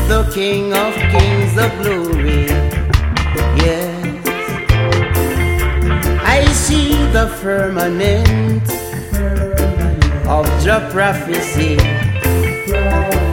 the King of Kings of glory. Yes, I see the firmament of the prophecy.